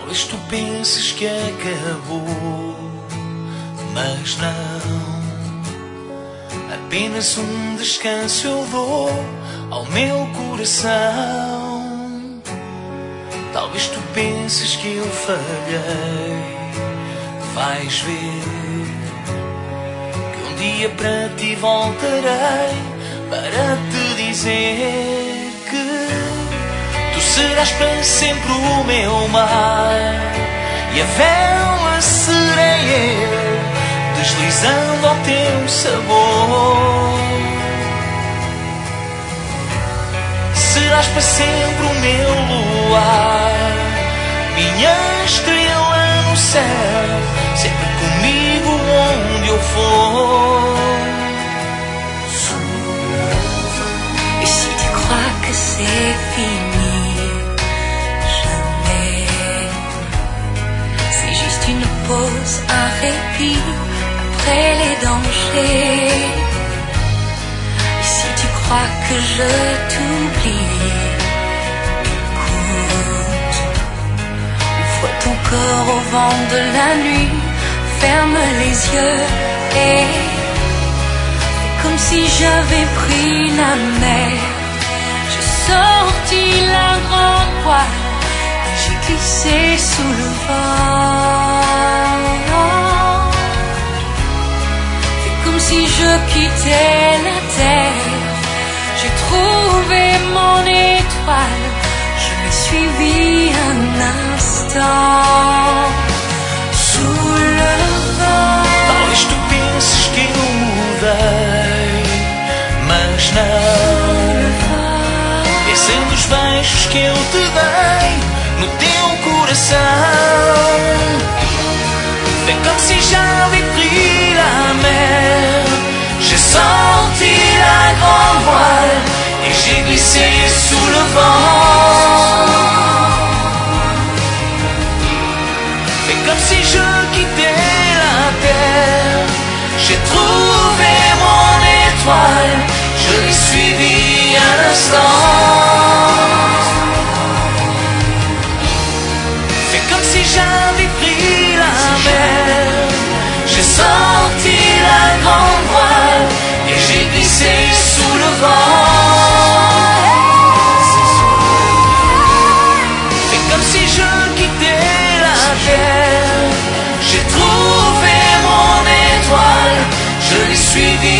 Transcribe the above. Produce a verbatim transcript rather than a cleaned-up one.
Talvez tu penses que acabou, mas não. Apenas um descanso eu dou ao meu coração. Talvez tu penses que eu falhei, vais ver que um dia para ti voltarei para te dizer que tu serás para sempre o meu mar e a vela serei eu, deslizando ao teu sabor. Serás para sempre o meu luar, minha estrela no céu, sempre comigo onde eu for. Et si tu crois que c'est fini, jamais. C'est juste une pause, un répit après les dangers. Et si tu crois que je t'oublie, écoute, ouvre ton corps au vent de la nuit, ferme les yeux et fais comme si j'avais pris la mer. J'ai sorti la grande voile, j'ai glissé sous le vent. Fais comme si je quittais la terre. J'ai trouvé mon étoile, je l'ai suivi un instant sous le vent. Talvez tu penses que eu mudei, mas não. Pensando os beijos que eu te dei no teu coração, c'est comme si j'avais pris la mer. J'ai sorti la grande voile et j'ai glissé sous le vent. C'est comme si je quittais la terre. J'ai trouvé mon étoile, je l'ai suivi un instant. C'est comme si j'avais pris la mer. J'ai sorti la grande voile et j'ai glissé sous le vent. C'est comme si je quittais la terre. J'ai trouvé mon étoile, je l'ai suivi